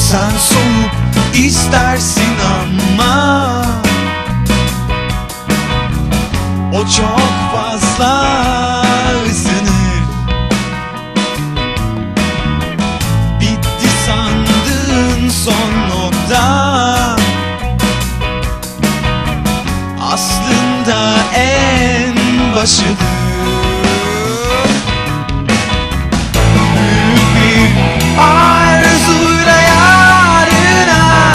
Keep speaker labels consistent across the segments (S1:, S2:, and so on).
S1: Sen soğuk istersin ama o çok fazla ısınır. Bitti sandığın son nokta aslında en başıdır. Büyük bir arzuyla yarına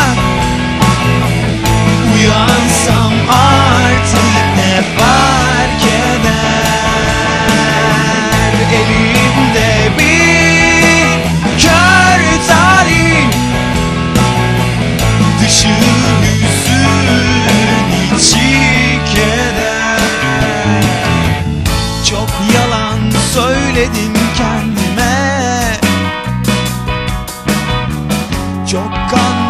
S1: uyansam artık ne fark eder? Elimde bir kör talih, dışı hüzün içi keder. Çok yalan söyledim kendime, çok kan